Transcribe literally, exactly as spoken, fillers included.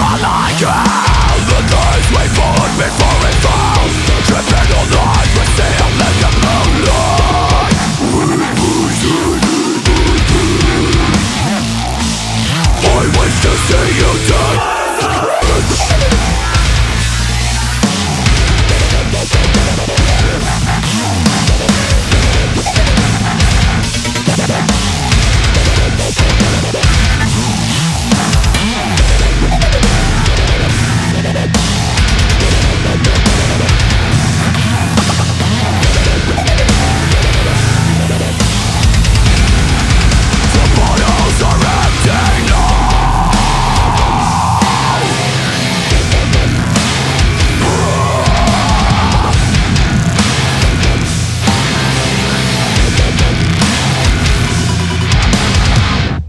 like you. The days we fought before it fell, tripping all night we still let the moonlight. I wish to see you die.